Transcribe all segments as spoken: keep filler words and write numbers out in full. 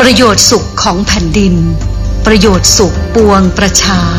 ประโยชน์สุขของแผ่นดินประโยชน์สุขปวงประชา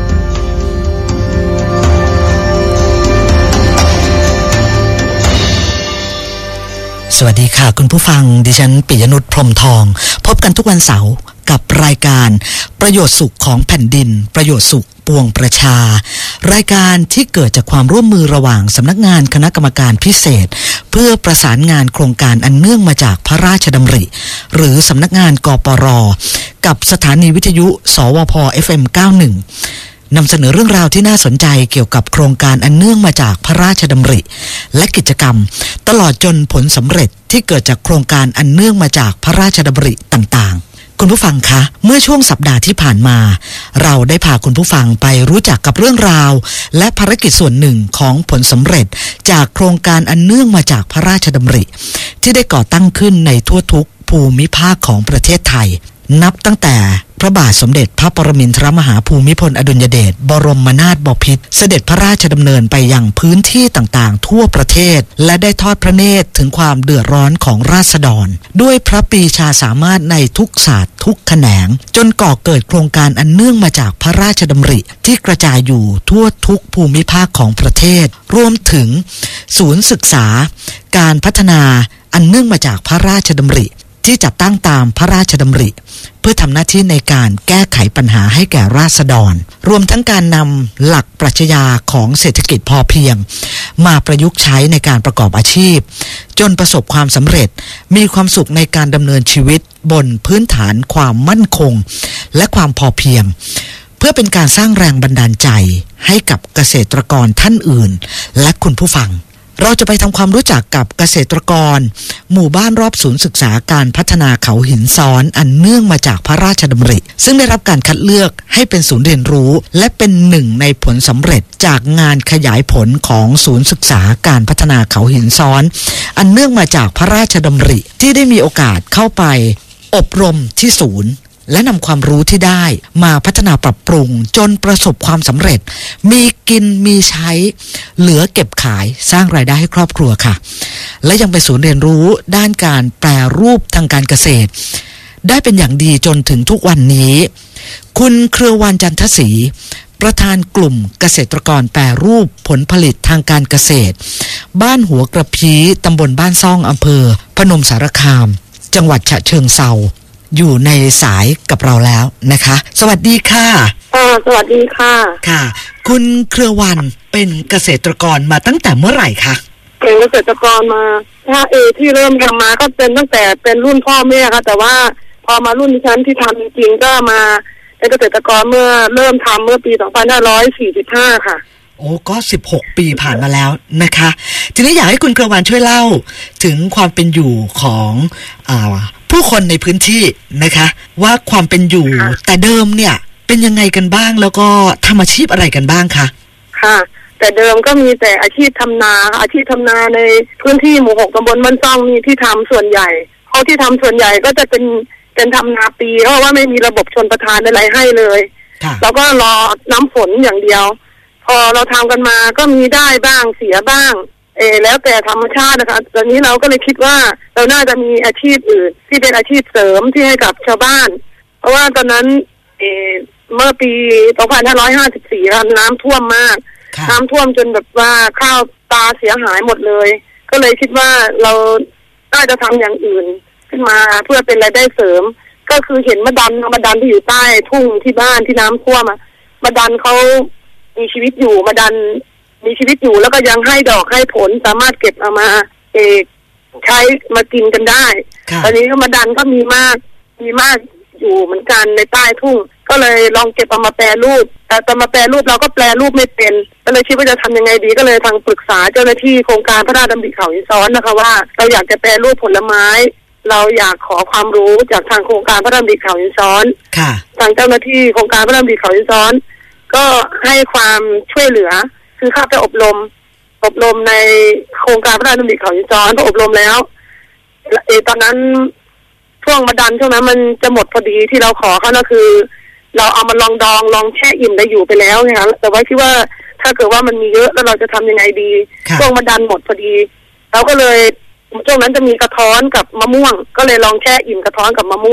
สวัสดีค่ะคุณผู้ฟังดิฉันปิยนุชพรหมทองพบกันทุกวันเสาร์กับรายการประโยชน์สุขของแผ่นดินประโยชน์สุขปวงประชารายการที่เกิดจากความร่วมมือระหว่างสำนักงานคณะกรรมการพิเศษเพื่อประสานงานโครงการอันเนื่องมาจากพระราชดำริหรือสำนักงานกปร.กับสถานีวิทยุสวพ เอฟ เอ็ม เก้าสิบเอ็ดนำเสนอเรื่องราวที่น่าสนใจเกี่ยวกับโครงการอันเนื่องมาจากพระราชดำริและกิจกรรมตลอดจนผลสำเร็จที่เกิดจากโครงการอันเนื่องมาจากพระราชดำริต่างๆคุณผู้ฟังคะเมื่อช่วงสัปดาห์ที่ผ่านมาเราได้พาคุณผู้ฟังไปรู้จักกับเรื่องราวและภารกิจส่วนหนึ่งของผลสำเร็จจากโครงการอันเนื่องมาจากพระราชดำริที่ได้ก่อตั้งขึ้นในทั่วทุกภูมิภาคของประเทศไทยนับตั้งแต่พระบาทสมเด็จพระปรมินทรมหาภูมิพลอดุลยเดชบรมนาถบพิตรเสด็จพระราชดำเนินไปยังพื้นที่ต่างๆทั่วประเทศและได้ทอดพระเนตรถึงความเดือดร้อนของราษฎรด้วยพระปรีชาสามารถในทุกศาสตร์ทุกแขนงจนก่อเกิดโครงการอันเนื่องมาจากพระราชดำริที่กระจายอยู่ทั่วทุกภูมิภาคของประเทศรวมถึงศูนย์ศึกษาการพัฒนาอันเนื่องมาจากพระราชดำริที่จัดตั้งตามพระราชดำริเพื่อทำหน้าที่ในการแก้ไขปัญหาให้แก่ราษฎรรวมทั้งการนำหลักปรัชญาของเศรษฐกิจพอเพียงมาประยุกต์ใช้ในการประกอบอาชีพจนประสบความสำเร็จมีความสุขในการดำเนินชีวิตบนพื้นฐานความมั่นคงและความพอเพียงเพื่อเป็นการสร้างแรงบันดาลใจให้กับเกษตรกรท่านอื่นและคุณผู้ฟังเราจะไปทำความรู้จักกับเกษตรกรหมู่บ้านรอบศูนย์ศึกษาการพัฒนาเขาหินซ้อนอันเนื่องมาจากพระราชดำริซึ่งได้รับการคัดเลือกให้เป็นศูนย์เรียนรู้และเป็นหนึ่งในผลสำเร็จจากงานขยายผลของศูนย์ศึกษาการพัฒนาเขาหินซ้อนอันเนื่องมาจากพระราชดำริที่ได้มีโอกาสเข้าไปอบรมที่ศูนย์และนำความรู้ที่ได้มาพัฒนาปรับปรุงจนประสบความสำเร็จมีกินมีใช้เหลือเก็บขายสร้างรายได้ให้ครอบครัวค่ะและยังเป็นศูนย์เรียนรู้ด้านการแปรรูปทางการเกษตรได้เป็นอย่างดีจนถึงทุกวันนี้คุณเครือวรรณจันทศรีประธานกลุ่มเกษตรกรแปรรูปผลผลิตทางการเกษตรบ้านหัวกระพี้ตำบลบ้านซ่องอำเภอพนมสารคามจังหวัดฉะเชิงเทราอยู่ในสายกับเราแล้วนะคะสวัสดีค่ะอ่าสวัสดีค่ะค่ะคุณเครือวรรณเป็นเกษตรกรมาตั้งแต่เมื่อไหร่คะเป็นเกษตรกรมาถ้าเอที่เริ่มทำมาก็เป็นตั้งแต่เป็นรุ่นพ่อแม่ค่ะแต่ว่าพอมารุ่นดิฉันที่ทำจริงๆก็มาเป็นเกษตรกรเมื่อเริ่มทำเมื่อปีสองพันห้าร้อยสี่สิบห้าค่ะโอ้ก็สิบหกปีผ่านมาแล้วนะคะทีนี้อยากให้คุณเครือวรรณช่วยเล่าถึงความเป็นอยู่ของอ่าผู้คนในพื้นที่นะคะว่าความเป็นอยู่แต่เดิมเนี่ยเป็นยังไงกันบ้างแล้วก็ทำอาชีพอะไรกันบ้างคะค่ะแต่เดิมก็มีแต่อาชีพทำนาอาชีพทำนาในพื้นที่หมู่หกตำบลบ้านซ่องมีที่ทำส่วนใหญ่เขาที่ทำส่วนใหญ่ก็จะเป็นเป็นทำนาปีเพราะว่าไม่มีระบบชลประทานอะไรให้เลยแล้วก็รอน้ำฝนอย่างเดียวพอเราทำกันมาก็มีได้บ้างเสียบ้างเออแล้วแต่ธรรมชาตินะคะตอนนี้เราก็เลยคิดว่าเราน่าจะมีอาชีพอื่นที่เป็นอาชีพเสริมที่ให้กับชาวบ้านเพราะว่าตอนนั้นเออเมื่อปีสองพันห้าร้อยห้าสิบสี่น้ำท่วมมากน้ำท่วมจนแบบว่าข้าวปลาเสียหายหมดเลยก็เลยคิดว่าเราน่าจะทำอย่างอื่นขึ้นมาเพื่อเป็นรายได้เสริมก็คือเห็นมะดันมะดันที่อยู่ใต้ทุ่งที่บ้านที่น้ำท่วมอะมะดันเขามีชีวิตอยู่มะดันมีชีวิตอยู่แล้วก็ยังให้ดอกให้ผลสามารถเก็บเอามาเออใช้มากินกันได้ตอนนี้ก็มาดันก็มีมากมีมากอยู่เหมือนกันในใต้ทุ่งก็เลยลองเก็บเอามาแปรรูปแต่ตอนมาแปรรูปเราก็แปรรูปไม่เป็นก็เลยคิดว่าจะทำยังไงดีก็เลยทางปรึกษาเจ้าหน้าที่โครงการพระราชดำริเขาหินซ้อนนะคะว่าเราอยากจะแปรรูปผลไม้เราอยากขอความรู้จากทางโครงการพระราชดำริเขาหินซ้อนทางเจ้าหน้าที่โครงการพระราชดำริเขาหินซ้อนก็ให้ความช่วยเหลือคือเข้าไปอบรมอบรมในโครงการพระราชดำริเขาหินซ้อนพออบรมแล้วเออตอนนั้นช่วงมะดันช่วงนั้นมันจะหมดพอดีที่เราขอเขาก็คือเราเอามาลองดองลองแช่อิ่มได้อยู่ไปแล้วไงคะแต่ว่าคิดว่าถ้าเกิดว่ามันมีเยอะแล้วเราจะทำยังไงดีช่วงมะดันหมดพอดีเราก็เลยช่วงนั้นจะมีกระท้อนกับมะม่วงก็เลยลองแช่อิ่มกระท้อนกับมะม่วง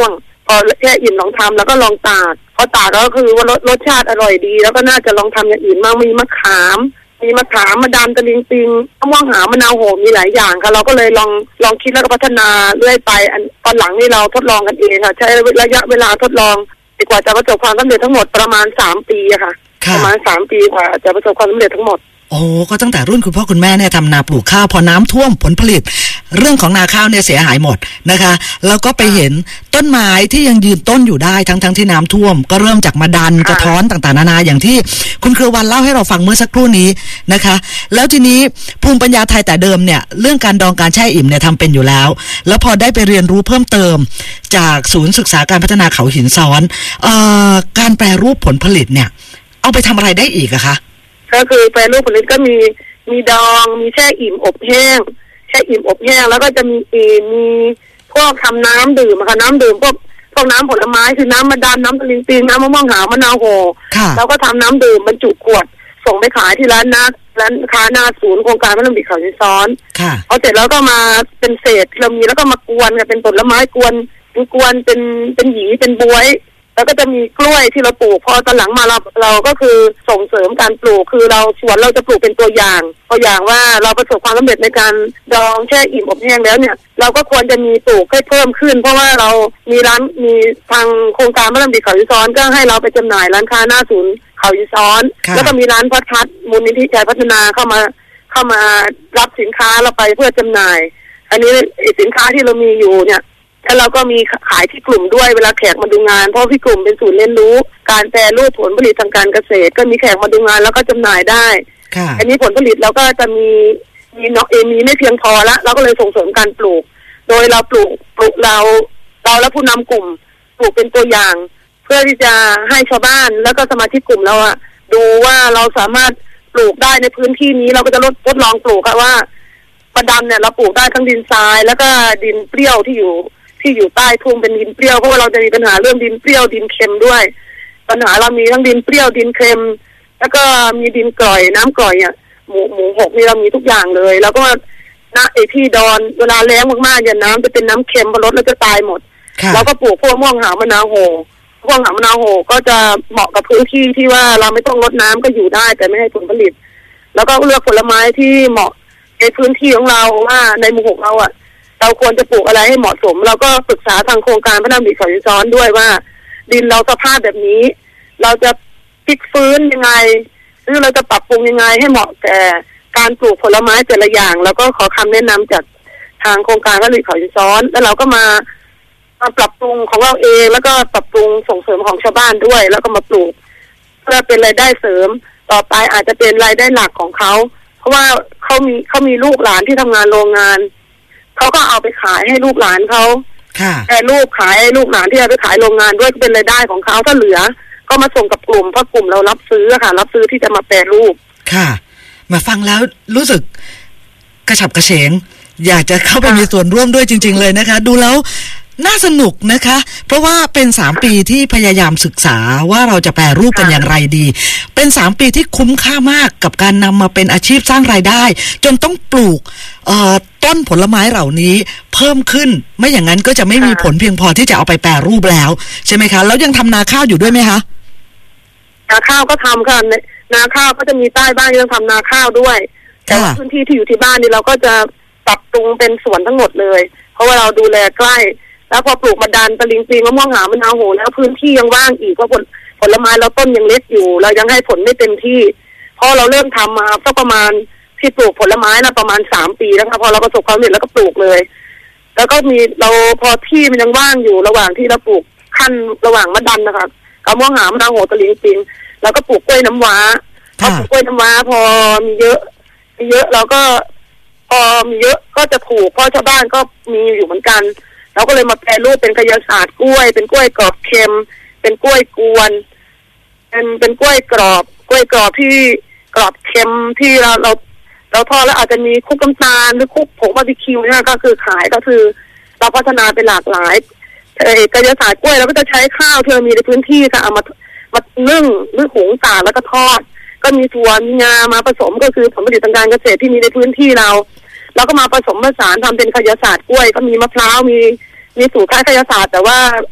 พอแช่อิ่มลองทำแล้วก็ลองตากพอตากก็คือว่ารสรสชาติอร่อยดีแล้วก็น่าจะลองทำอย่างอื่นมากมีมะขามมีมะขามมะดันตะลิงปิงมะม่วงหาวมะนาวโหมีหลายอย่างค่ะเราก็เลยลองลองคิดแล้วก็พัฒนาเรื่อยไปอันตอนหลังนี่เราทดลองกันเองค่ะใช้ระยะเวลาทดลองกว่าจะประสบความสำเร็จทั้งหมดประมาณสามปีอะค่ะประมาณสามปีกว่าจะประสบความสำเร็จทั้งหมดโอ้ก็ตั้งแต่รุ่นคุณพ่อคุณแม่เนี่ยทำนาปลูกข้าวพอน้ำท่วมผลผลิตเรื่องของนาข้าวเนี่ยเสียหายหมดนะคะแล้วก็ไปเห็นต้นไม้ที่ยังยืนต้นอยู่ได้ทั้งทั้งที่น้ำท่วมก็เริ่มจากมาดันกระท้อนต่างๆนานาอย่างที่คุณเครือวันเล่าให้เราฟังเมื่อสักครู่นี้นะคะแล้วทีนี้ภูมิปัญญาไทยแต่เดิมเนี่ยเรื่องการดองการแช่อิ่มเนี่ยทำเป็นอยู่แล้วแล้วพอได้ไปเรียนรู้เพิ่มเติมจากศูนย์ศึกษาการพัฒนาเขาหินซ้อนเอ่อการแปรรูปผลผลิตเนี่ยเอาไปทำอะไรได้อีกอะคะก็คือแปรรูปผลผลิตก็มีมีดองมีแช่อิ่มอบแห้งแช่อิ่มอบแห้งแล้วก็จะมีอีมีพวกทำน้ำดื่มค่ะน้ำดื่มพวกพวกน้ำผลไม้คือน้ำมะดันน้ำตะลิงปิงน้ำมะม่วงหาวมะนาวโหแล้วก็ทำน้ำดื่มบรรจุขวดส่งไปขายที่ร้านนักร้านค้าหน้าศูนย์โครงการพระราชดำริเขาหินซ้อนเอาเสร็จแล้วก็มาเป็นเศษเรามีแล้วก็มากวนกันเป็นผลไม้กวนกวนเป็นเป็นหยีเป็นบวยแล้วก็จะมีกล้วยที่เราปลูกพอตอนหลังมาเราเราก็คือส่งเสริมการปลูกคือเราสวนเราจะปลูกเป็นตัวอย่างตัวอย่างว่าเราประสบความสำเร็จในการดองแช่อิ่มอบแห้งแล้วเนี่ยเราก็ควรจะมีปลูกให้เพิ่มขึ้นเพราะว่าเรามีร้านมีทางโครงการพระราชดำริเขาหินซ้อนก็ให้เราไปจำหน่ายร้านค้าหน้าศูนย์เขาหินซ้อนแล้วก็มีร้านพัดพัดมูลนิธิชัยพัฒนาเข้ามาเข้ามารับสินค้าเราไปเพื่อจำหน่ายอันนี้สินค้าที่เรามีอยู่เนี่ยแล้วเราก็มีขายที่กลุ่มด้วยเวลาแขกมาดูงานเพราะที่กลุ่มเป็นศูนย์เรียนรู้การแปรรูปผลผลิตทางการเกษตรก็มีแขกมาดูงานแล้วก็จำหน่ายได้อันนี้ผลผลิตเราก็จะมีมีเนาะเอมีไม่เพียงพอละเราก็เลยส่งเสริมการปลูกโดยเราปลูกปลูกเราเราและผู้นำกลุ่มปลูกเป็นตัวอย่างเพื่อที่จะให้ชาวบ้านแล้วก็สมาชิกกลุ่มเราอะดูว่าเราสามารถปลูกได้ในพื้นที่นี้เราก็จะลดทดลองปลูกค่ะว่าประดันเนี่ยเราปลูกได้ทั้งดินทรายแล้วก็ดินเปรี้ยวที่อยู่ที่อยู่ใต้ทุ่งเป็นดินเปรี้ยวเพราะว่าเราจะมีปัญหาเรื่องดินเปรี้ยวดินเค็มด้วยปัญหาเรามีทั้งดินเปรี้ยวดินเค็มแล้วก็มีดินกร่อยน้ำกร่อยอ่ะหมูหมูหกนี่เรามีทุกอย่างเลยแล้วก็ณไอที่ดอนเวลาแล้งมากๆเนี่ยน้ำจะเป็นน้ำเค็มพอลดแล้วจะตายหมดเราก็ปลูกพวกม่วงหาวมะนาวโหม่วงหาวมะนาวโหก็จะเหมาะกับพื้นที่ที่ว่าเราไม่ต้องรดน้ำก็อยู่ได้แต่ไม่ให้ผลผลิตแล้วก็เลือกผลไม้ที่เหมาะในพื้นที่ของเราว่าในหมู่หกเราอ่ะเราควรจะปลูกอะไรให้เหมาะสมเราก็ปรึกษาทางโครงการพระราชดำริเขาหินซ้อนด้วยว่าดินเราสภาพแบบนี้เราจะพลิกฟื้นยังไงหรือเราจะปรับปรุงยังไงให้เหมาะแก่การปลูกผลไม้แต่ละอย่างแล้วก็ขอคำแนะนำจากทางโครงการพระราชดำริเขาหินซ้อนแล้วเราก็มามาปรับปรุงของเราเองแล้วก็ปรับปรุงส่งเสริมของชาวบ้านด้วยแล้วก็มาปลูกเพื่อเป็นรายได้เสริมต่อไปอาจจะเป็นรายได้หลักของเขาเพราะว่าเขามีเขามีลูกหลานที่ทำงานโรงงานเขาก็เอาไปขายให้ลูกหลานเขาแต่ลูกขายให้ลูกหลานที่เอาไปขายโรงงานด้วยก็เป็นรายได้ของเขาถ้าเหลือก็มาส่งกับกลุ่มเพราะกลุ่มเรารับซื้อค่ะรับซื้อที่จะมาแปรรูปค่ะมาฟังแล้วรู้สึกกระฉับกระเฉงอยากจะเข้าไปมีส่วนร่วมด้วยจริงๆเลยนะคะดูแล้วน่าสนุกนะคะเพราะว่าเป็นสามปีที่พยายามศึกษาว่าเราจะแปรรูปกันอย่างไรดีเป็นสามปีที่คุ้มค่ามากกับการนำมาเป็นอาชีพสร้างรายได้จนต้องปลูกเอ่อต้นผลไม้เหล่านี้เพิ่มขึ้นไม่อย่างนั้นก็จะไม่มีผลเพียงพอที่จะเอาไปแปรรูปแล้วใช่ไหมคะแล้วยังทำนาข้าวอยู่ด้วยไหมคะนาข้าวก็ทำค่ะนาข้าวก็จะมีใต้บ้านยังทำนาข้าวด้วยแต่พื้นที่ที่อยู่ที่บ้านนี่เราก็จะปรับปรุงเป็นสวนทั้งหมดเลยเพราะว่าเราดูแลใกล้แล้วพอปลูกมะดันตะลิงปิงมะม่วงหาวมะนาวโหแล้วพื้นที่ยังว่างอีกเพราะผลผลไม้เราต้นยังเล็กอยู่เรายังให้ผลไม่เต็มที่พอเราเริ่มทำมาก็ประมาณที่ปลูกผลไม้นะประมาณสามปีแล้วค่ะพอเราประสบความสำเร็จแล้วก็ปลูกเลยแล้วก็มีเราพอที่มันยังว่างอยู่ระหว่างที่เราปลูกขั้นระหว่างมะดันนะคะกับมะม่วงหาวมะนาวโหตะลิงปิงแล้วก็ปลูกกล้วยน้ำว้าพอปลูกกล้วยน้ำว้าพอมีเยอะมีเยอะเราก็พอมีเยอะก็จะปลูกเพราะชาวบ้านก็มีอยู่เหมือนกันเราก็เลยมาแปรรูปเป็นกายศาสตร์กล้วยเป็นกล้วยกรอบเค็มเป็นกล้วยกวนเป็นเป็นกล้วยกรอบกล้วยกรอบที่กรอบเค็มที่เราเราเราทอดแล้วอาจจะมีคลุกน้ำตาลหรือคลุกผงบาร์บีคิวเนี่ยก็คือขายก็คือเราพัฒนาเป็นหลากหลายกายศาสตร์กล้วยเราก็จะใช้ข้าวที่เรามีในพื้นที่ค่ะเอามามานึ่งหรือหุงตากแล้วก็ทอดก็มีถั่วมีงามาผสมก็คือผลผลิตทางการเกษตรที่มีในพื้นที่เราแล้วก็มาผสมผสานทำเป็นกายศาสตร์กล้วยก็มีมะพร้าวมีมีสูตรคล้ายกายศาสตร์แต่ว่า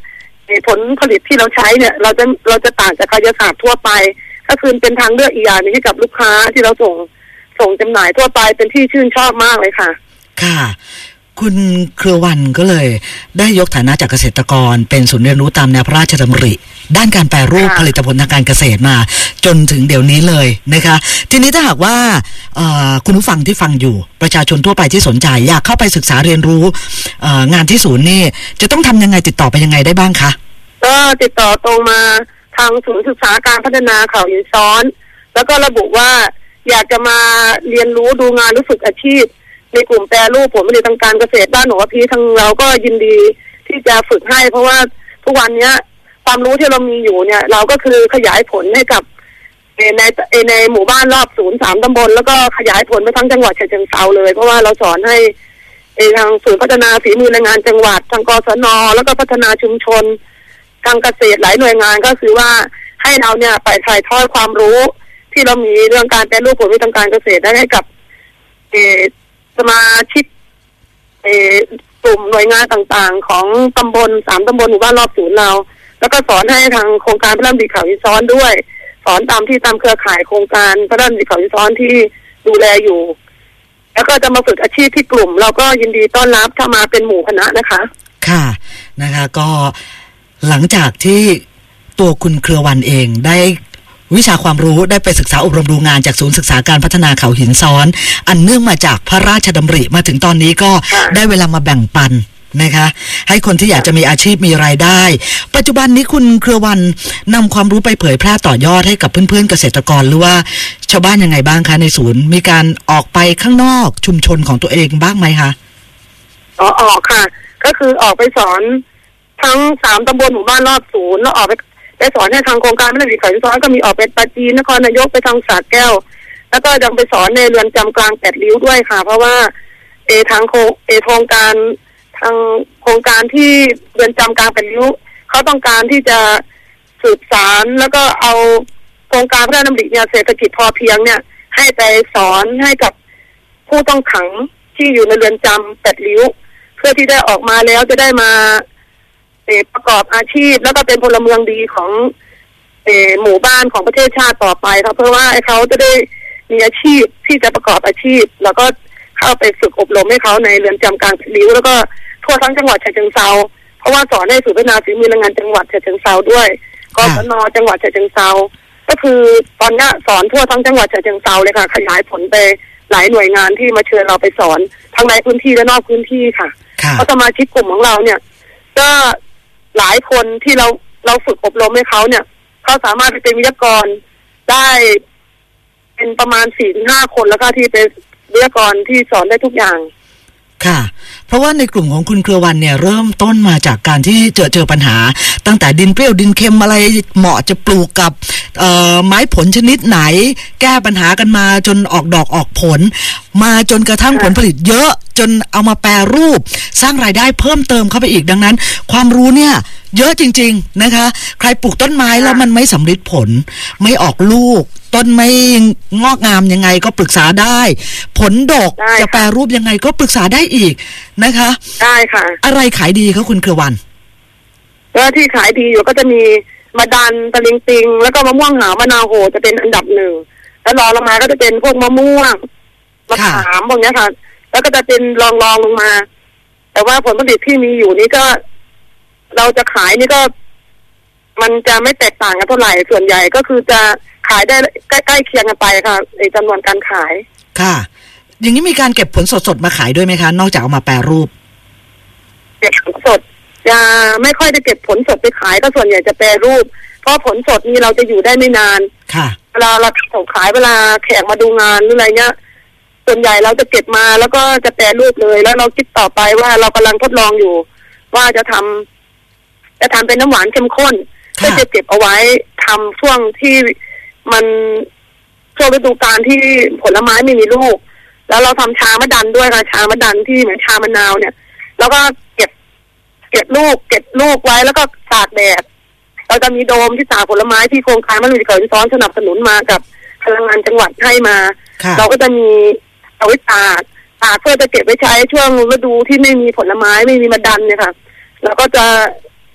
ผลผลิตที่เราใช้เนี่ยเราจะเราจะต่างจากกายศาสตร์ทั่วไปก็คือเป็นทางเลือกอีกอย่างนึงให้กับลูกค้าที่เราส่งส่งจำหน่ายทั่วไปเป็นที่ชื่นชอบมากเลยค่ะค่ะคุณเครือวันก็เลยได้ยกฐานะจากเกษตรกรเป็นศูนย์เรียนรู้ตามแนวพระราชดำริด้านการแปรรูปผลิตผลทางการเกษตรมาจนถึงเดี๋ยวนี้เลยนะคะทีนี้ถ้าหากว่าคุณผู้ฟังที่ฟังอยู่ประชาชนทั่วไปที่สนใจอยากเข้าไปศึกษาเรียนรู้งานที่ศูนย์นี่จะต้องทำยังไงติดต่อไปยังไงได้บ้างคะก็ติดต่อตรงมาทางศูนย์ศึกษาการพัฒนาเขาหินซ้อนแล้วก็ระบุว่าอยากจะมาเรียนรู้ดูงานรู้ฝึกอาชีพในกลุ่มแปรรูปผลผลิตทางการเกษตรบ้านหนองกระพีทางเราก็ยินดีที่จะฝึกให้เพราะว่าทุกวันนี้ความรู้ที่เรามีอยู่เนี่ยเราก็คือขยายผลให้กับในในหมู่บ้านรอบศูนย์สามตำบลแล้วก็ขยายผลไปทั้งจังหวัดฉะเชิงเทราเลยเพราะว่าเราสอนให้ทางศูนย์พัฒนาฝีมือแรงงานจังหวัดทางกศน.แล้วก็พัฒนาชุมชนทางเกษตรหลายหน่วยงานก็คือว่าให้เราเนี่ยไปถ่ายทอดความรู้ที่เรามีเรื่องการแปรรูปผลผลิตทางการเกษตรได้ให้กับสมาชิกกลุ่มหน่วยงานต่างๆของตำบลสามตำบลหมู่บ้านรอบศูนย์เราแล้วก็สอนให้ทางโครงการพระราชดำริเขาหินซ้อนด้วยสอนตามที่ตามเครือข่ายโครงการพระราชดำริเขาหินซ้อนที่ดูแลอยู่แล้วก็จะมาฝึกอาชีพที่กลุ่มเราก็ยินดีต้อนรับถ้ามาเป็นหมู่คณะนะคะค่ะนะคะก็หลังจากที่ตัวคุณเครือวันเองได้วิชาความรู้ได้ไปศึกษาอบรมดูงานจากศูนย์ศึกษาการพัฒนาเขาหินซ้อนอันเนื่องมาจากพระราชดำริมาถึงตอนนี้ก็ได้เวลามาแบ่งปันนะคะให้คนที่อยากจะมีอาชีพมีรายได้ปัจจุบันนี้คุณเครือวันนำความรู้ไปเผยแพร่ต่อยอดให้กับเพื่อนๆเกษตรกรหรือว่าชาวบ้านยังไงบ้างคะในศูนย์มีการออกไปข้างนอกชุมชนของตัวเองบ้างไหมคะอ๋อออกค่ะก็คือออกไปสอนทั้งสามตำบลหมู่บ้านรอบศูนย์แล้วออกไปไปสอนให้ทางโครงการพระราชดำริเขาหินซ้อนก็มีออกไปปราจีนนครนายกไปทางสระแก้วแล้วก็ยังไปสอนในเรือนจำกลางแปดริ้วด้วยค่ะเพราะว่าเอทางโคเอโครงการทางโครงการที่เรือนจำกลางแปดริ้วเขาต้องการที่จะสืบสารแล้วก็เอาโครงการพระราชดำริเนี่ยเศรษฐกิจพอเพียงเนี่ยให้ไปสอนให้กับผู้ต้องขังที่อยู่ในเรือนจำแปดริ้วเพื่อที่ได้ออกมาแล้วจะได้มาประกอบอาชีพแล้วก็เป็นพลเมืองดีของหมู่บ้านของประเทศชาติต่อไปครับเพราะว่าเขาจะได้มีอาชีพที่จะประกอบอาชีพแล้วก็เข้าไปฝึกอบรมให้เขาในเรือนจำกลางริ้วแล้วก็ทั่วทั้งจังหวัดฉะเชิงเทราเพราะว่าสอนให้ศูนย์พัฒนาฝีมือแรงงานจังหวัดฉะเชิงเทราด้วยกศน.จังหวัดฉะเชิงเทราก็คือตอนนี้สอนทั่วทั้งจังหวัดฉะเชิงเทราเลยค่ะขยายผลไปหลายหน่วยงานที่มาเชิญเราไปสอนทั้งในพื้นที่และนอกพื้นที่ค่ะเพราะสมาชิกกลุ่มของเราเนี่ยก็หลายคนที่เราเราฝึกอบรมให้เขาเนี่ยเขาสามารถไปเป็นวิทยากรได้เป็นประมาณสี่ถึงห้าคนแล้วก็ที่เป็นวิทยากรที่สอนได้ทุกอย่างค่ะเพราะว่าในกลุ่มของคุณเครือวันเนี่ยเริ่มต้นมาจากการที่เจอเจอปัญหาตั้งแต่ดินเปรี้ยวดินเค็มอะไรเหมาะจะปลูกกับไม้ผลชนิดไหนแก้ปัญหากันมาจนออกดอกออกผลมาจนกระทั่งผลผลิตเยอะจนเอามาแปรรูปสร้างรายได้เพิ่มเติมเข้าไปอีกดังนั้นความรู้เนี่ยเยอะจริงๆนะคะใครปลูกต้นไม้แล้วมันไม่สำเร็จผลไม่ออกลูกต้นไม่งอกงามยังไงก็ปรึกษาได้ผลดกจะแปรรูปยังไงก็ปรึกษาได้อีกนะคะได้ค่ะอะไรขายดีคะคุณเครือวันแล้วที่ขายดีอยู่ก็จะมีมะดันตะลิงปิงแล้วก็มะม่วงหาวมะนาวโหจะเป็นอันดับหนึ่งแล้วรองลงมาก็จะเป็นพวกมะม่วงมะขามพวกนี้ค่ะแล้วก็จะเป็นรองรองลงมาแต่ว่าผลผลิตที่มีอยู่นี้ก็เราจะขายนี่ก็มันจะไม่แตกต่างกันเท่าไหร่ส่วนใหญ่ก็คือจะขายได้ใกล้ๆเคียงกันไปค่ะในจำนวนการขายค่ะอย่างนี้มีการเก็บผลสดๆมาขายด้วยไหมคะนอกจากเอามาแปรรูปเก็บผลสดจะไม่ค่อยได้เก็บผลสดไปขายก็ส่วนใหญ่จะแปรรูปเพราะผลสดนี้เราจะอยู่ได้ไม่นานค่ะเวลาเราส่งขายเวลาแขกมาดูงานหรืออะไรเงี้ยส่วนใหญ่เราจะเก็บมาแล้วก็จะแปรรูปเลยแล้วเราคิดต่อไปว่าเรากำลังทดลองอยู่ว่าจะทำจะทำเป็นน้ำหวานเข้มข้นเพื่อจะเก็บเอาไว้ทำช่วงที่มันช่วงฤดูกาลที่ผลไม้ไม่มีลูกแล้วเราทำชามะดันด้วยค่ะชามะดันที่เหมือนชามะนาวเนี่ยแล้วก็เก็บเก็บลูกเก็บลูกไว้แล้วก็ตากแดดเราจะมีโดมที่ตากผลไม้ที่โครงการพระราชดำริเขาหินซ้อนสนับสนุนมากับพลังงานจังหวัดให้มาเราก็จะมีเอาไว้ตากตากเพื่อจะเก็บไว้ใช้ช่วงฤดูที่ไม่มีผลไม้ไม่มีมะดันเนี่ยค่ะเราก็จะ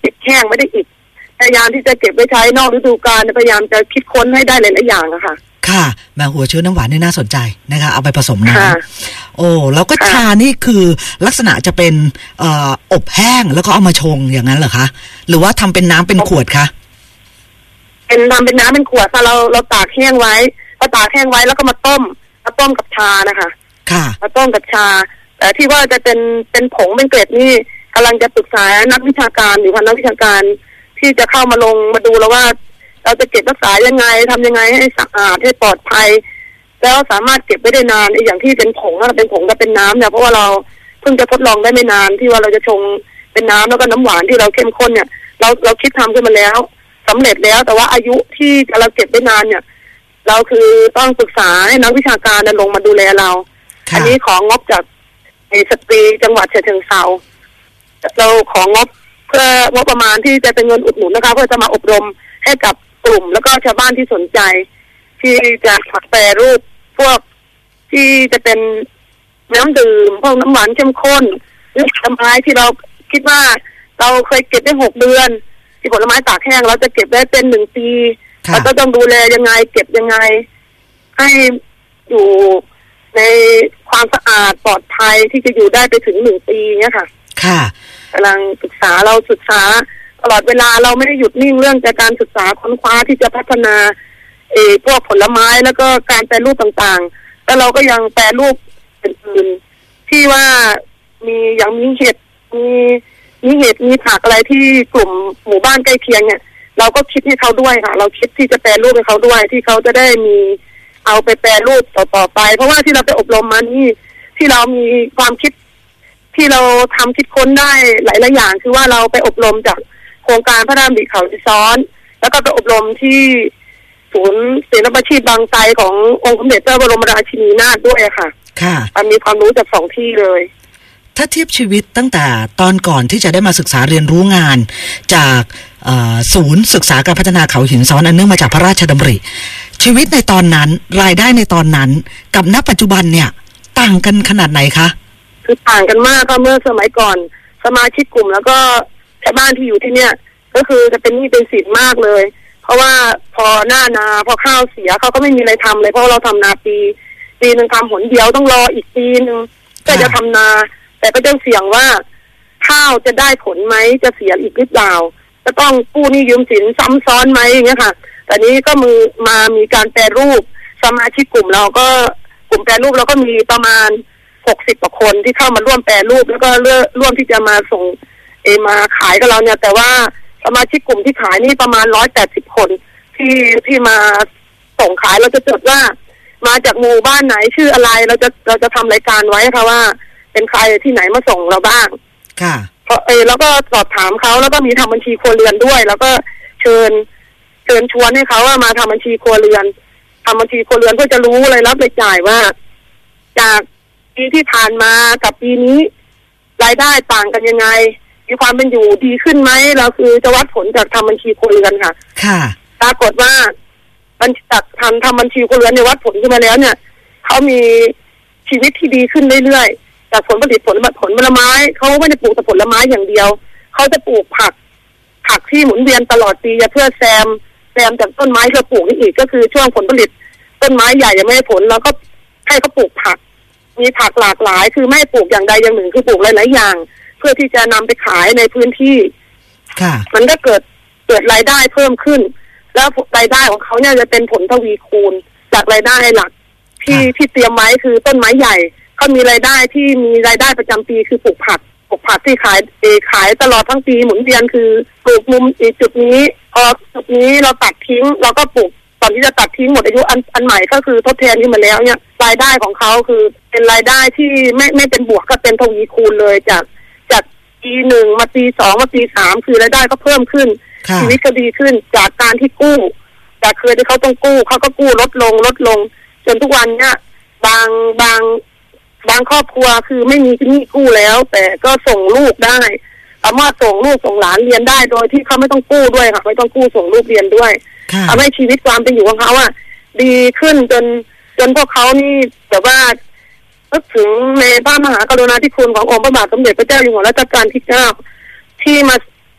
ก็บแห้งไม่ได้อิดพยายามที่จะเก็บไว้ใช้นอกฤดูกาลพยายามจะคิดค้นให้ได้หลายๆอย่างอะค่ะค่ะแมวหัวเชื้อน้ำหวานนี่น่าสนใจนะคะเอาไปผสมน้ำโอ้แล้วก็ชานี่คือลักษณะจะเป็นเอ่ออบแห้งแล้วก็เอามาชงอย่างนั้นเหรอคะหรือว่าทำเป็นน้ำเป็นขวดคะเป็นทำเป็นน้ำเป็นขวดถ้าเราเราตากแห้งไว้พอตากแห้งไว้แล้วก็มาต้มมาต้มกับชานะคะค่ะมาต้มกับชาแต่ที่ว่าจะเป็นเป็นผงเป็นเกล็ดนี่กำลังจะปรึกษานักวิชาการอยู่ค่ะนักวิชาการที่จะเข้ามาลงมาดูแล้วว่าเราจะเก็บรักษายังไงทำยังไงให้สะอาดให้ปลอดภัยแล้วสามารถเก็บไว้ได้นานไอ้อย่างที่เป็นผงถ้าเป็นผงก็เป็นน้ำเนี่ยเพราะว่าเราเพิ่งจะทดลองได้ไม่นานที่ว่าเราจะชงเป็นน้ำแล้วก็น้ำหวานที่เราเข้มข้นเนี่ยเราเราคิดทำขึ้นมาแล้วสำเร็จแล้วแต่ว่าอายุที่เราเก็บได้นานเนี่ยเราคือต้องปรึกษาให้นักวิชาการลงมาดูแลเราอันนี้ของงบจากไอ้สตรีจังหวัดฉะเชิงเทราเราของงบเพื่องบประมาณที่จะเป็นเงินอุดหนุนนะคะเพื่อจะมาอบรมให้กับกลุ่มแล้วก็ชาวบ้านที่สนใจที่จะผักแปรรูปพวกที่จะเป็นน้ำดื่มพวกน้ำหวานเข้มข้นหรือผลไม้ที่เราคิดว่าเราเคยเก็บได้หกเดือนที่ผลไม้ตากแห้งเราจะเก็บได้เป็นหนึ่งปีเราก็ต้องดูแลยังไงเก็บยังไงให้อยู่ในความสะอาดปลอดภัยที่จะอยู่ได้ไปถึงหนึ่งปีเนี้ยค่ะค่ะกำลังศึกษาเราศึกษาตลอดเวลาเราไม่ได้หยุดนิ่งเรื่องจากการศึกษาค้นคว้าที่จะพัฒนาเอ่อพวกผลไม้แล้วก็การแปรรูปต่างๆแล้วเราก็ยังแปรรูปอื่นๆที่ว่ามีอย่างมีเห็ดมีมีเห็ดมีผักอะไรที่กลุ่มหมู่บ้านใกล้เคียงเนี่ยเราก็คิดให้เขาด้วยค่ะเราคิดที่จะแปรรูปให้เขาด้วยที่เขาจะได้มีเอาไปแปรรูปต่อๆไปเพราะว่าที่เราไปอบรมมานี่ที่เรามีความคิดที่เราทำคิดค้นได้หลายๆอย่างคือว่าเราไปอบรมจากโครงการพระรามดิเขาดิซ้อนแล้วก็ไปอบรมที่ศูนย์ศิลปาชีพบางไทรขององค์สมเด็จพระบรมราชินีนาถด้วยค่ะค่ะมีความรู้จากสองที่เลยถ้าเทียบชีวิตตั้งแต่ตอนก่อนที่จะได้มาศึกษาเรียนรู้งานจากศูนย์ศึกษาการพัฒนาเขาหินซ้อนอันเนื่องมาจากพระราชดำริชีวิตในตอนนั้นรายได้ในตอนนั้นกับณปัจจุบันเนี่ยต่างกันขนาดไหนคะคือต่างกันมากค่ะเมื่อสมัยก่อนสมาชิกกลุ่มแล้วก็ชาวบ้านที่อยู่ที่เนี่ยก็คือจะเป็นหนี้เป็นสินมากเลยเพราะว่าพอหน้านาพอข้าวเสียเขาก็ไม่มีอะไรทำเลยเพราะเราทำนาปีปีหนึ่งทำหนเดียวต้องรออีกปีนึงก็จะทำนาแต่ก็ต้องเสี่ยงว่าข้าวจะได้ผลไหมจะเสียอีกหรือเปล่าจะต้องกู้หนี้ยืมสินซ้ำซ้อนไหมอย่างเงี้ยค่ะแต่นี้ก็มือมามีการแปรรูปสมาชิกกลุ่มเราก็กลุ่มแปรรูปเราก็มีประมาณหกสิบกว่าคนที่เข้ามาร่วมแปรรูปแล้วก็ร่วมที่จะมาส่งเอมาขายกับเราเนี่ยแต่ว่าสมาชิกกลุ่มที่ขายนี่ประมาณร้อยแปดสิบคนที่ที่มาส่งขายเราจะจดว่ามาจากหมู่บ้านไหนชื่ออะไรเราจะเราจะทำรายการไว้ค่ะว่าเป็นใครที่ไหนมาส่งเราบ้างค่ะเพราะเออแล้วก็สอบถามเขาแล้วก็มีทำบัญชีครัวเรือนด้วยแล้วก็เชิญเชิญชวนให้เขาว่ามาทำบัญชีครัวเรือนทำบัญชีครัวเรือนเพื่อจะรู้รายรับรายจ่ายว่าจากปีที่ผ่านมากับปีนี้รายได้ต่างกันยังไงมีความเป็นอยู่ดีขึ้นไหมเราคือจะวัดผลจากทำบัญชีครัวเรือนค่ะค่ะปรากฏว่าบัญชีจากทำทำบัญชีครัวเรือนในวัดผลขึ้นมาแล้วเนี่ยเขามีชีวิตที่ดีขึ้นเรื่อยๆจากผลผลิตผลผลผลไม้เขาไม่ได้ปลูกแต่ผลไม้อย่างเดียวเขาจะปลูกผักผักที่หมุนเวียนตลอดปีเพื่อแซมแซมจากต้นไม้ที่เราปลูกนี่อีกก็คือช่วงผลผลิตต้นไม้ใหญ่ยังไม่ได้ผลเราก็ให้เขาปลูกผักมีผักหลากหลายคือไม่ปลูกอย่างใดอย่างหนึ่งคือปลูกหลายๆอย่างเพื่อที่จะนำไปขายในพื้นที่ค่ะมันก็เกิดเกิดรายได้เพิ่มขึ้นแล้วรายได้ของเขาเนี่ยจะเป็นผลทวีคูณจากรายได้หลักที่ที่เตรียมไว้คือต้นไม้ใหญ่เขามีรายได้ที่มีรายได้ประจำปีคือปลูกผักปลูกผักที่ขายเอขายตลอดทั้งปีหมุนเวียนคือปลูกมุมจุดนี้พอจุดนี้เราตัดทิ้งเราก็ปลูกตอนที่จะตัดทิ้งหมดอายุอันอันใหม่ก็คือทดแทนขึ้นมาแล้วเนี่ยรายได้ของเขาคือเป็นรายได้ที่ไม่ไม่เป็นบวกก็เป็นทวีคูณเลยจากจากปีหนึ่งมาปีสองมาปีสามคือรายได้ก็เพิ่มขึ้นชีวิตก็ดีขึ้นจากการที่กู้จากเคยที่เขาต้องกู้เขาก็กู้ลดลงลดลงจนทุกวันเนี่ยบางบางบางครอบครัวคือไม่มีหนี้กู้แล้วแต่ก็ส่งลูกได้สามารถส่งลูกส่งหลานเรียนได้โดยที่เขาไม่ต้องกู้ด้วยค่ะไม่ต้องกู้ส่งลูกเรียนด้วยทำให้ชีวิตความเป็นอยู่ของเขาอ่ะดีขึ้นจนจนพวกเขานี่แบบว่านึกถึงในพระมหากรุณาธิคุณขององค์พระบาทสมเด็จพระเจ้าอยู่หัวรัชกาลที่เก้าที่มา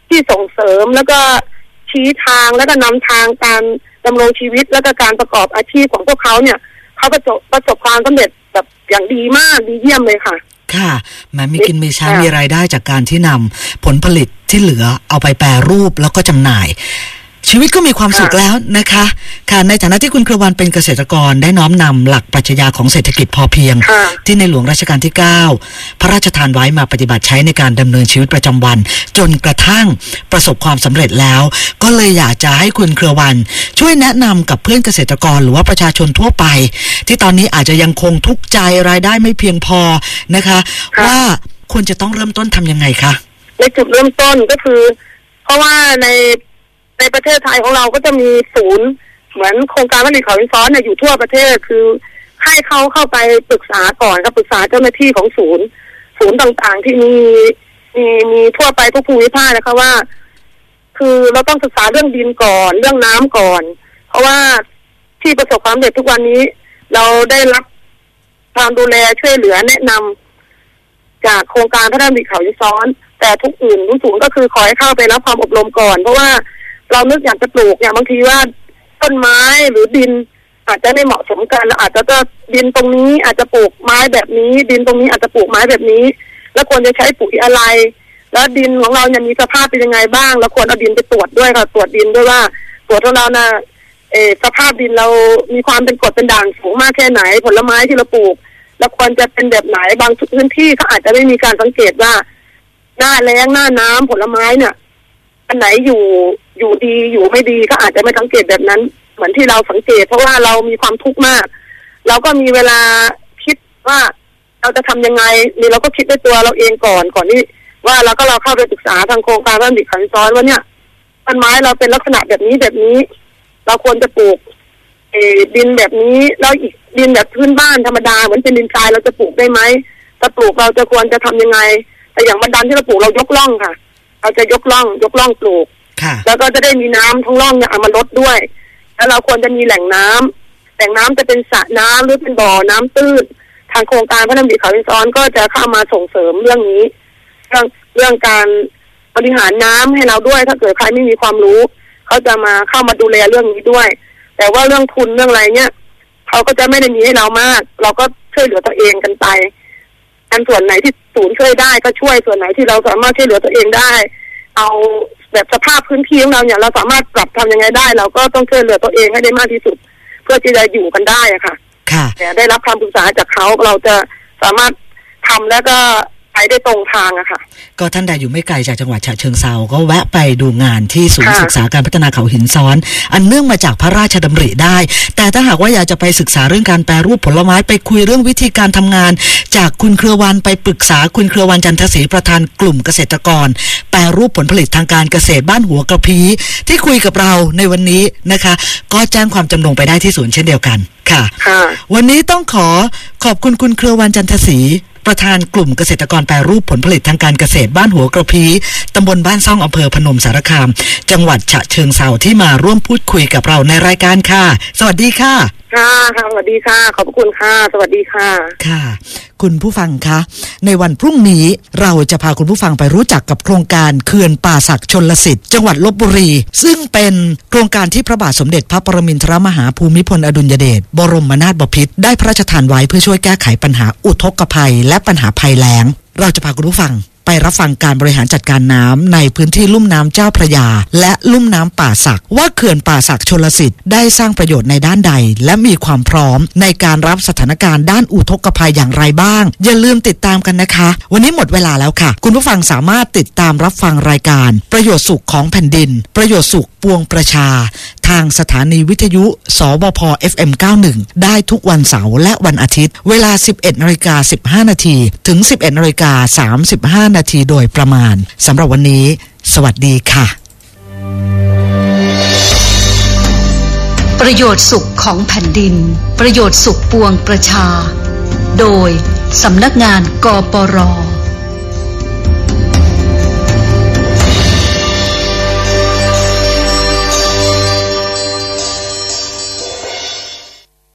ที่ส่งเสริมแล้วก็ชี้ทางแล้วก็นำทางการดำรงชีวิตแล้วก็การประกอบอาชีพของพวกเขาเนี่ยเขาประสบประสบความสำเร็จแบบอย่างดีมากดีเยี่ยมเลยค่ะค่ะแม้มีกินมีใช้มีรายได้จากการที่นำผลผลิตที่เหลือเอาไปแปรรูปแล้วก็จำหน่ายชีวิตก็มีความสุขแล้วนะคะค่ะในฐานะที่คุณเครือวันเป็นเกษตรกรได้น้อมนำหลักปรัชญาของเศรษฐกิจพอเพียงที่ในหลวงรัชกาลที่เก้าพระราชทานไว้มาปฏิบัติใช้ในการดำเนินชีวิตประจำวันจนกระทั่งประสบความสำเร็จแล้วก็เลยอยากจะให้คุณเครือวันช่วยแนะนำกับเพื่อนเกษตรกรหรือว่าประชาชนทั่วไปที่ตอนนี้อาจจะยังคงทุกข์ใจรายได้ไม่เพียงพอนะคะว่าควรจะต้องเริ่มต้นทำยังไงคะในจุดเริ่มต้นก็คือเพราะว่าในในประเทศไทยของเราก็จะมีศูนย์เหมือนโครงการผลิตเขาหินซ้อนเนี่ยอยู่ทั่วประเทศคือให้เขาเข้าไปปรึกษาก่อนกับปรึกษาเจ้าหน้าที่ของศูนย์ศูนย์ต่างๆที่มีมีมีทั่วไปทุกภูมิภาคนะคะว่าคือเราต้องศึกษาเรื่องดินก่อนเรื่องน้ำก่อนเพราะว่าที่ประสบความสำเร็จทุกวันนี้เราได้รับความดูแลช่วยเหลือแนะนำจากโครงการพระราชดำริเขาหินซ้อนแต่ทุกอื่นทุกศูนย์ก็คือขอให้เข้าไปรับความอบรมก่อนเพราะว่าเรานึกอยากจะปลูกอย่างบางทีว่าต้นไม้หรือดินอาจจะไม่เหมาะสมกันอาจจะดินตรงนี้อาจจะปลูกไม้แบบนี้ดินตรงนี้อาจจะปลูกไม้แบบนี้แล้วควรจะใช้ปุ๋ยอะไรแล้วดินของเราเนี่ยมีสภาพเป็นยังไงบ้างแล้วควรเอาดินไปตรวจด้วยค่ะตรวจดินด้วยว่าตรวจของเรานะเออสภาพดินเรามีความเป็นกรดเป็นด่างสูงมากแค่ไหนผลไม้ที่เราปลูกแล้วควรจะเป็นแบบไหนบางพื้นที่ก็อาจจะไม่มีการสังเกตว่าหน้าแล้งหน้าน้ำผลไม้เนี่ยอันไหนอยู่อยู่ดีอยู่ไม่ดีก็อาจจะไม่สังเกตแบบนั้นเหมือนที่เราสังเกตเพราะว่าเรามีความทุกข์มากเราก็มีเวลาคิดว่าเราจะทำยังไงนี่เราก็คิดด้วยตัวเราเองก่อนก่อนที่ว่าเราก็เราเข้าไปศึกษาทางโครงการพระราชดำริเขาหินซ้อนว่าเนี่ยต้นไม้เราเป็นลักษณะแบบนี้แบบนี้เราควรจะปลูกเอดินแบบนี้แล้วอีกดินแบบพื้นบ้านธรรมดาเหมือนเป็นดินทรายเราจะปลูกได้ไหมถ้าปลูกเราจะควรจะทำยังไงแต่อย่างบันดันที่เราปลูกเรายกล่องค่ะเราจะยกล่องยกล่องปลูกแล้วก็จะได้มีน้ำทั้งล่องเนี่ยเอามาลดด้วยแล้วเราควรจะมีแหล่งน้ำแหล่งน้ำจะเป็นสระน้ำหรือเป็นบ่อน้ำตื้นทางโครงการพระราชดำริเขาหินซ้อนก็จะเข้ามาส่งเสริมเรื่องนี้เรื่องเรื่องการบริหารน้ำให้เราด้วยถ้าเกิดใครไม่มีความรู้เขาจะมาเข้ามาดูแลเรื่องนี้ด้วยแต่ว่าเรื่องทุนเรื่องอะไรเนี่ยเขาก็จะไม่ได้มีให้เรามากเราก็ช่วยเหลือตัวเองกันไปอันส่วนไหนที่ศูนย์ช่วยได้ก็ช่วยส่วนไหนที่เราสามารถช่วยเหลือตัวเองได้เอาแบบสภาพพื้นที่ของเราเนี่ยเราสามารถปรับทำยังไงได้เราก็ต้องช่วยเหลือตัวเองให้ได้มากที่สุดเพื่อที่จะอยู่กันได้อะค่ะค่ะแต่ได้รับคำปรึกษาจากเขาเราจะสามารถทำแล้วก็ไปได้ตรงทางอะค่ะก็ท่านใดอยู่ไม่ไกลจากจังหวัดฉะเชิงเทราก็แวะไปดูงานที่ศูนย์ศึกษาการพัฒนาเขาหินซ้อนอันเนื่องมาจากพระราชดำริได้แต่ถ้าหากว่าอยากจะไปศึกษาเรื่องการแปรรูปผลไม้ไปคุยเรื่องวิธีการทำงานจากคุณเครือวันไปปรึกษาคุณเครือวันจันทศรีประธานกลุ่มเกษตรกรแปรรูปผลผลิตทางการเกษตรบ้านหัวกระพีที่คุยกับเราในวันนี้นะคะก็แจ้งความจำนงไปได้ที่ศูนย์เช่นเดียวกันค่ะวันนี้ต้องขอขอบคุณคุณเครือวันจันทศรีประธานกลุ่มเกษตรกรแปรรูปผลผลิตทางการเกษตรบ้านหัวกระพีตำบลบ้านซ่องอำเภอพนมสารคามจังหวัดฉะเชิงเทราที่มาร่วมพูดคุยกับเราในรายการค่ะสวัสดีค่ะค่ะค่ะสวัสดีค่ะขอบคุณค่ะสวัสดีค่ะค่ะคุณผู้ฟังคะในวันพรุ่งนี้เราจะพาคุณผู้ฟังไปรู้จักกับโครงการเขื่อนป่าสักชลสิทธิ์จังหวัดลพบุรีซึ่งเป็นโครงการที่พระบาทสมเด็จพระปรมินทรมหาภูมิพลอดุลยเดชบรมนาถบพิตรได้พระราชทานไว้เพื่อช่วยแก้ไขปัญหาอุทกภัยและปัญหาภัยแล้งเราจะพาคุณผู้ฟังไปรับฟังการบริหารจัดการน้ำในพื้นที่ลุ่มน้ำเจ้าพระยาและลุ่มน้ำป่าสักว่าเขื่อนป่าสักชลสิทธิ์ได้สร้างประโยชน์ในด้านใดและมีความพร้อมในการรับสถานการณ์ด้านอุทกภัยอย่างไรบ้างอย่าลืมติดตามกันนะคะวันนี้หมดเวลาแล้วค่ะคุณผู้ฟังสามารถติดตามรับฟังรายการประโยชน์สุขของแผ่นดินประโยชน์สุขปวงประชาทางสถานีวิทยุสบพ เอฟ เอ็ม เก้าสิบเอ็ด ได้ทุกวันเสาร์และวันอาทิตย์เวลา สิบเอ็ดนาฬิกาสิบห้านาทีถึง สิบเอ็ดนาฬิกาสามสิบห้านาทีโดยประมาณสำหรับวันนี้สวัสดีค่ะประโยชน์สุขของแผ่นดินประโยชน์สุขปวงประชาโดยสำนักงานกปร